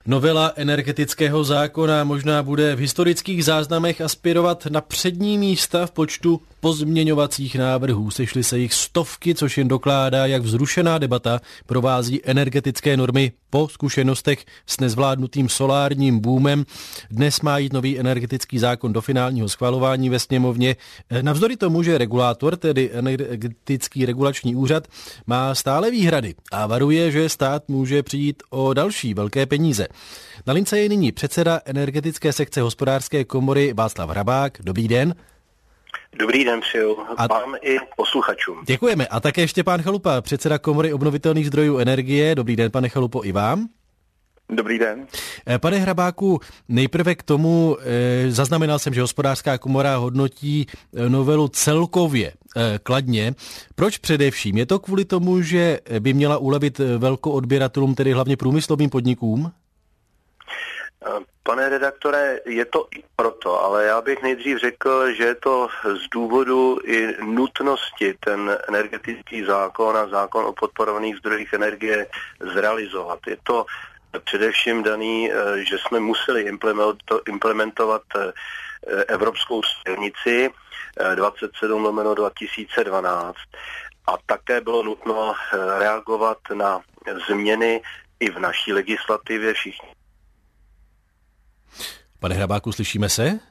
Novela energetického zákona možná bude v historických záznamech aspirovat na přední místa v počtu pozměňovacích návrhů. Sešly se jich stovky, což jen dokládá, jak vzrušená debata provází energetické normy po zkušenostech s nezvládnutým solárním boomem. Dnes má jít nový energetický zákon do finálního schvalování ve sněmovně. Navzdory tomu, že regulátor, tedy Energetický regulační úřad, má stále výhrady a varuje, že stát může přijít o další velké peníze. Na lince je nyní předseda energetické sekce Hospodářské komory Václav Hrabák. Dobrý den. Dobrý den přeju vám i posluchačům. Děkujeme. A také Štěpán Chalupa, předseda Komory obnovitelných zdrojů energie. Dobrý den, pane Chalupo, i vám. Dobrý den. Pane Hrabáku, nejprve k tomu, zaznamenal jsem, že Hospodářská komora hodnotí novelu celkově kladně. Proč především? Je to kvůli tomu, že by měla ulevit velkoodběratelům, tedy hlavně průmyslovým podnikům? Pane redaktore, je to i proto, ale já bych nejdřív řekl, že je to z důvodu i nutnosti ten energetický zákon a zákon o podporovaných zdrojích energie zrealizovat. Je to především daný, že jsme museli implementovat evropskou směrnici 27/2012 a také bylo nutno reagovat na změny i v naší legislativě. Pane Hrabáku, slyšíme se?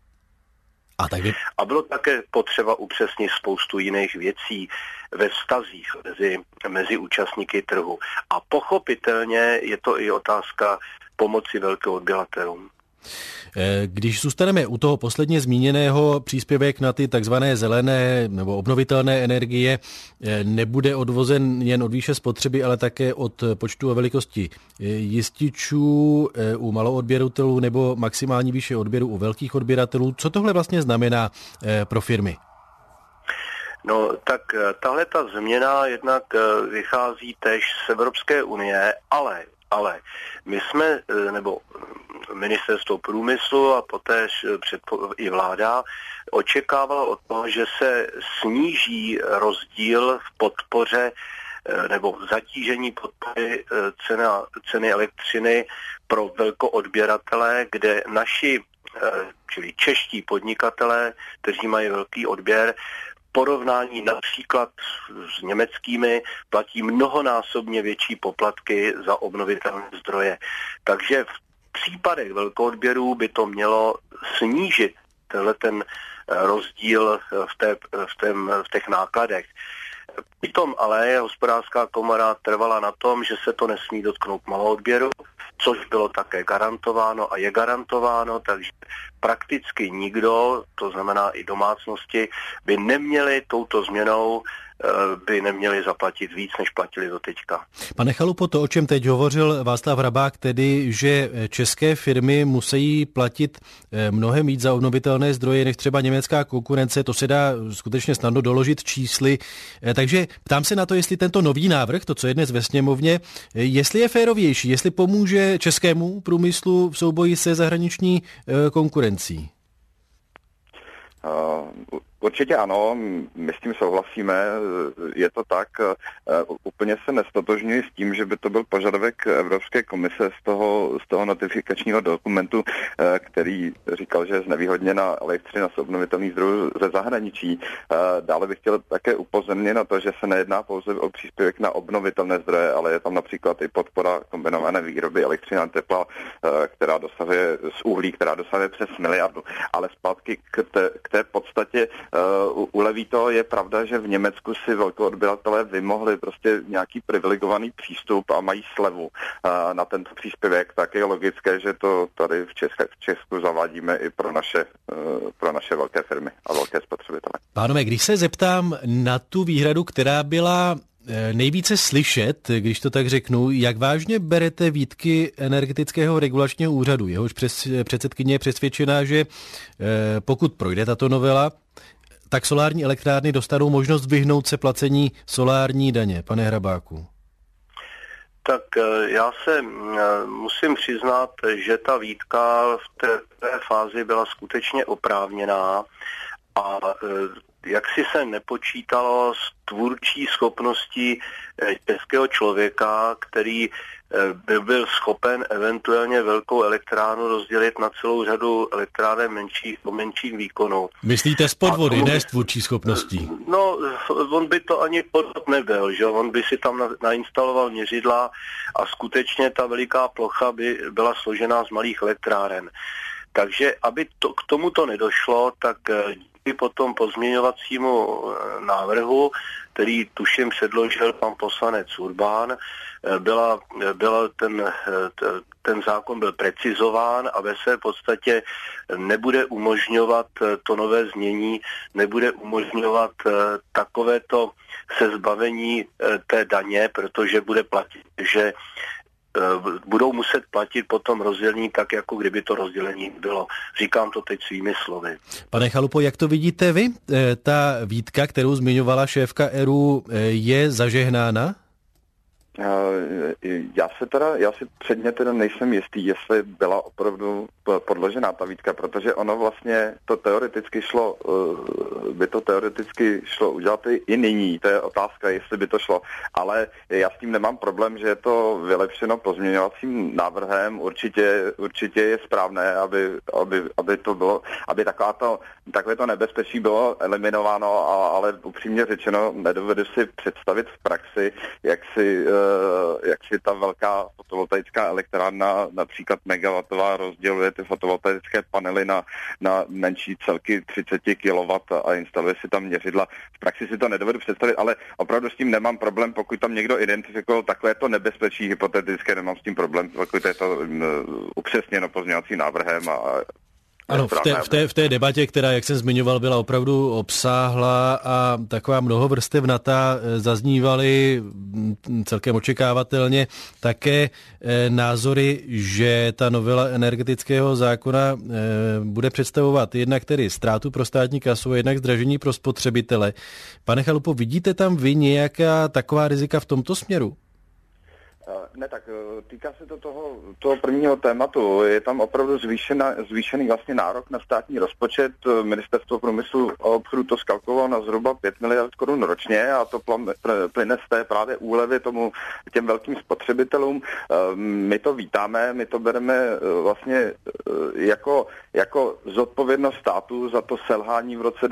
A bylo také potřeba upřesnit spoustu jiných věcí ve vztazích mezi účastníky trhu. A pochopitelně je to i otázka pomoci velkoodběratelům. Když zůstaneme u toho posledně zmíněného, příspěvek na ty takzvané zelené nebo obnovitelné energie nebude odvozen jen od výše spotřeby, ale také od počtu a velikosti jističů u maloodběratelů nebo maximální výše odběru u velkých odběratelů. Co tohle vlastně znamená pro firmy? No tak tahle ta změna jednak vychází též z Evropské unie, ale my jsme, nebo ministerstvo průmyslu a poté i vláda očekávala od toho, že se sníží rozdíl v podpoře nebo v zatížení podpory ceny elektřiny pro velkoodběratele, kde naši, čili čeští podnikatelé, kteří mají velký odběr, porovnání například s německými platí mnohonásobně větší poplatky za obnovitelné zdroje. Takže v případech velkoodběrů by to mělo snížit ten rozdíl v těch nákladech. Přitom ale Hospodářská komora trvala na tom, že se to nesmí dotknout maloodběru, což bylo také garantováno a je garantováno, takže prakticky nikdo, to znamená i domácnosti, by neměli touto změnou zaplatit víc, než platili doteďka. Pane Chalupo, to, o čem teď hovořil Václav Hrabák, tedy, že české firmy musí platit mnohem víc za obnovitelné zdroje než třeba německá konkurence, to se dá skutečně snadno doložit čísly. Takže ptám se na to, jestli tento nový návrh, to, co je dnes ve sněmovně, jestli je férovější, jestli pomůže českému průmyslu v souboji se zahraniční konkurencí. Určitě ano, my s tím souhlasíme, je to tak, úplně se nestotožňuji s tím, že by to byl požadavek Evropské komise z toho notifikačního dokumentu, který říkal, že je znevýhodněna elektřina z obnovitelných zdrojů ze zahraničí. Dále bych chtěl také upozornit na to, že se nejedná pouze o příspěvek na obnovitelné zdroje, ale je tam například i podpora kombinované výroby elektřiny a tepla, která dosahuje z uhlí, která dosahuje přes 1 miliardu. Ale zpátky k té podstatě uleví to, je pravda, že v Německu si velkoodběratelé vymohli prostě nějaký privilegovaný přístup a mají slevu na tento příspěvek, tak je logické, že to tady v Česku zavádíme i pro naše velké firmy a velké spotřebitele. Pánové, když se zeptám na tu výhradu, která byla nejvíce slyšet, když to tak řeknu, jak vážně berete výtky Energetického regulačního úřadu? Jehož předsedkyně je přesvědčená, že pokud projde tato novela, tak solární elektrárny dostanou možnost vyhnout se placení solární daně. Pane Hrabáku. Tak já se musím přiznat, že ta výtka v té fázi byla skutečně oprávněná a jak si se nepočítalo s tvůrčí schopností českého člověka, který by byl schopen eventuálně velkou elektrárnu rozdělit na celou řadu elektráren menších výkonů. Myslíte z podvody, ne z tvůrčí schopností? No, on by to ani podvod nebyl, že on by si tam nainstaloval měřidla a skutečně ta veliká plocha by byla složená z malých elektráren. Takže aby k tomuto nedošlo, tak díky potom pozměňovacímu návrhu, který tuším předložil pan poslanec Urbán, ten zákon byl precizován a ve své podstatě nebude umožňovat to nové znění, nebude umožňovat takovéto sezbavení té daně, protože bude platit, že budou muset platit potom rozdělení tak, jako kdyby to rozdělení bylo. Říkám to teď svými slovy. Pane Chalupo, jak to vidíte vy? Ta výtka, kterou zmiňovala šéfka ERÚ, je zažehnána? Já si předně teda nejsem jistý, jestli byla opravdu podložená ta výtka, protože ono vlastně by to teoreticky šlo udělat i nyní, to je otázka, jestli by to šlo, ale já s tím nemám problém, že je to vylepšeno pozměňovacím návrhem, určitě je správné, aby to bylo, aby takové to nebezpečí bylo eliminováno, ale upřímně řečeno nedovedu si představit v praxi, jak si ta velká fotovoltaická elektrárna, například megawattová, rozděluje ty fotovoltaické panely na menší celky 30 kW a instaluje si tam měřidla. V praxi si to nedovedu představit, ale opravdu s tím nemám problém, pokud tam někdo identifikoval takové to nebezpečí hypotetické, nemám s tím problém, pokud je to upřesněno pozměňovacím návrhem a ano, v té debatě, která, jak jsem zmiňoval, byla opravdu obsáhlá a taková mnohovrstevnatá, zaznívaly celkem očekávatelně také názory, že ta novela energetického zákona bude představovat jednak tedy ztrátu pro státní kasu, jednak zdražení pro spotřebitele. Pane Chalupo, vidíte tam vy nějaká taková rizika v tomto směru? Ne, tak týká se to toho prvního tématu. Je tam opravdu zvýšený vlastně nárok na státní rozpočet. Ministerstvo průmyslu a obchodu to skalkulovalo na zhruba 5 miliard korun ročně a to plyne z té právě úlevy těm velkým spotřebitelům. My to vítáme, my to bereme vlastně jako zodpovědnost státu za to selhání v roce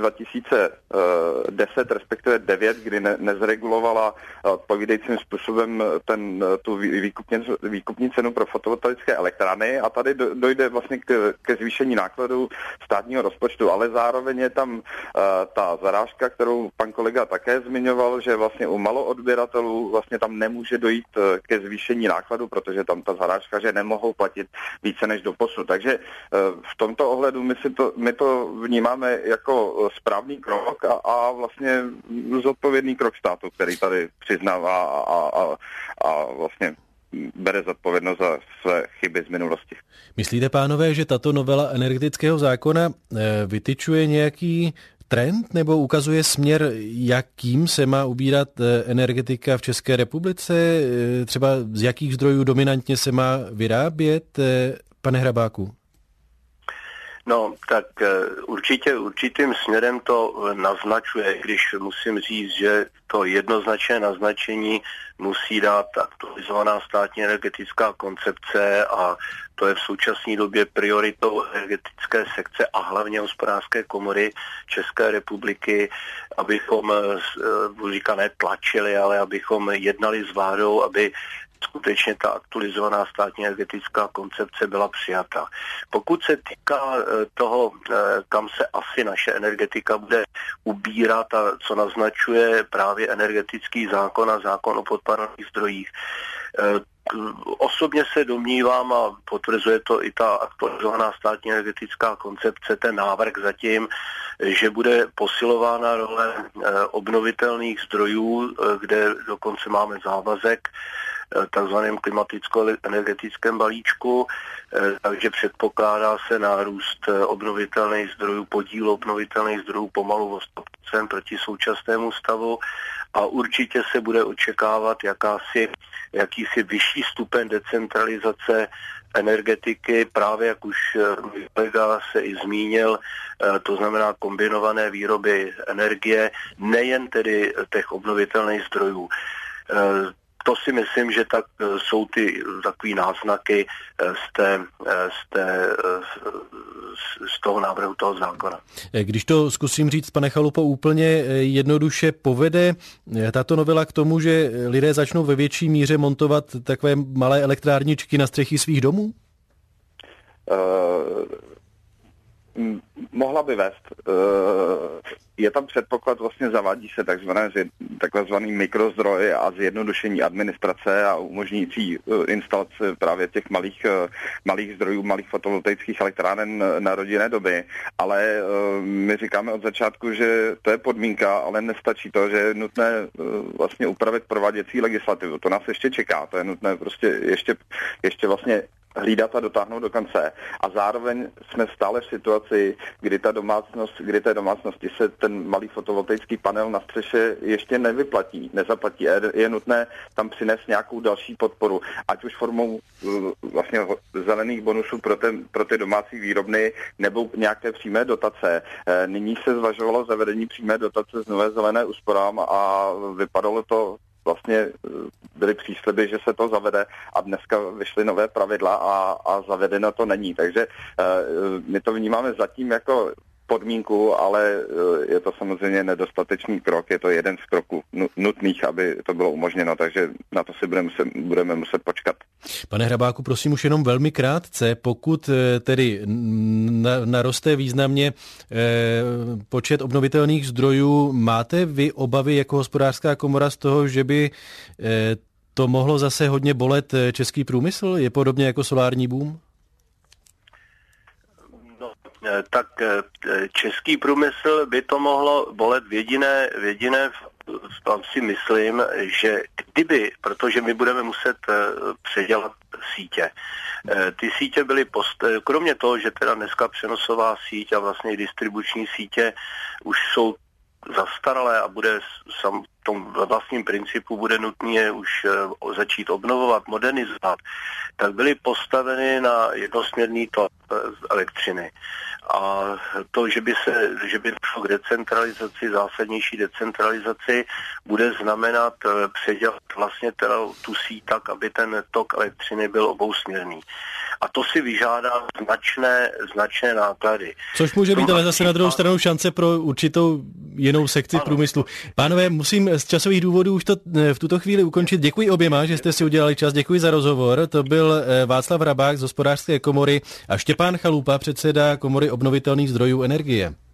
2010, respektive 9, kdy nezregulovala odpovídajícím způsobem tu výkupní cenu pro fotovoltaické elektrárny a tady dojde vlastně ke zvýšení nákladů státního rozpočtu, ale zároveň je tam ta zarážka, kterou pan kolega také zmiňoval, že vlastně u maloodběratelů vlastně tam nemůže dojít ke zvýšení nákladů, protože tam ta zarážka, že nemohou platit více než doposud. Takže v tomto ohledu my to vnímáme jako správný krok a vlastně zodpovědný krok státu, který tady přiznává a vlastně bere zodpovědnost za své chyby z minulosti. Myslíte, pánové, že tato novela energetického zákona vytyčuje nějaký trend nebo ukazuje směr, jakým se má ubírat energetika v České republice? Třeba z jakých zdrojů dominantně se má vyrábět, pane Hrabáku? No, tak určitým směrem to naznačuje, když musím říct, že to jednoznačné naznačení musí dát aktualizovaná státní energetická koncepce a to je v současné době prioritou energetické sekce a hlavně hospodářské komory České republiky, abychom, říká netlačili, ale abychom jednali s vládou, aby skutečně ta aktualizovaná státní energetická koncepce byla přijata. Pokud se týká toho, kam se asi naše energetika bude ubírat a co naznačuje právě energetický zákon a zákon o podpůrných zdrojích, osobně se domnívám a potvrzuje to i ta aktualizovaná státní energetická koncepce, ten návrh zatím, že bude posilována role obnovitelných zdrojů, kde dokonce máme závazek takzvaném klimaticko-energetickém balíčku, takže předpokládá se nárůst obnovitelných zdrojů, podíl obnovitelných zdrojů pomalu o 100% proti současnému stavu a určitě se bude očekávat jakýsi vyšší stupeň decentralizace energetiky, právě jak už kolega se i zmínil, to znamená kombinované výroby energie, nejen tedy těch obnovitelných zdrojů. to si myslím, že tak jsou ty takový náznaky z toho návrhu toho zákona. Když to zkusím říct, pane Chalupo, úplně jednoduše, povede tato novela k tomu, že lidé začnou ve větší míře montovat takové malé elektrárničky na střechy svých domů? Mohla by vést. Je tam předpoklad, vlastně zavádí se takzvaný mikrozdroj a zjednodušení administrace a umožňující instalace právě těch malých zdrojů, malých fotovoltaických elektráren na rodinné doby. Ale my říkáme od začátku, že to je podmínka, ale nestačí to, že je nutné vlastně upravit prováděcí legislativu. To nás ještě čeká. To je nutné prostě ještě vlastně hlídat a dotáhnout do konce. A zároveň jsme stále v situaci, kdy té domácnosti se ten malý fotovoltaický panel na střeše ještě nezaplatí. Je nutné tam přinést nějakou další podporu, ať už formou vlastně zelených bonusů pro ty domácí výrobny nebo nějaké přímé dotace. Nyní se zvažovalo zavedení přímé dotace z Nové zelené úsporám a vypadalo to, vlastně byly přísliby, že se to zavede a dneska vyšly nové pravidla a zavedeno to není. Takže my to vnímáme zatím jako podmínku, ale je to samozřejmě nedostatečný krok, je to jeden z kroků nutných, aby to bylo umožněno, takže na to si budeme muset počkat. Pane Hrabáku, prosím už jenom velmi krátce, pokud tedy naroste významně počet obnovitelných zdrojů, máte vy obavy jako Hospodářská komora z toho, že by to mohlo zase hodně bolet český průmysl? Je podobně jako solární boom? Tak český průmysl by to mohlo bolet v jediné si myslím, že protože my budeme muset předělat sítě. Ty sítě byly kromě toho, že teda dneska přenosová síť a vlastně distribuční sítě už jsou zastaralé a bude v tom vlastním principu bude nutné je už začít obnovovat, modernizovat, tak byly postaveny na jednosměrný tok elektřiny. A to, že by došlo k decentralizaci, zásadnější decentralizaci, bude znamenat předělat vlastně teda tu síť tak, aby ten tok elektřiny byl obousměrný. A to si vyžádá značné náklady. Což může být ale zase na druhou stranu šance pro určitou jinou sekci průmyslu. Pánové, musím z časových důvodů už to v tuto chvíli ukončit. Děkuji oběma, že jste si udělali čas. Děkuji za rozhovor. To byl Václav Hrabák z Hospodářské komory a Štěpán Chalupa, předseda Komory obnovitelných zdrojů energie.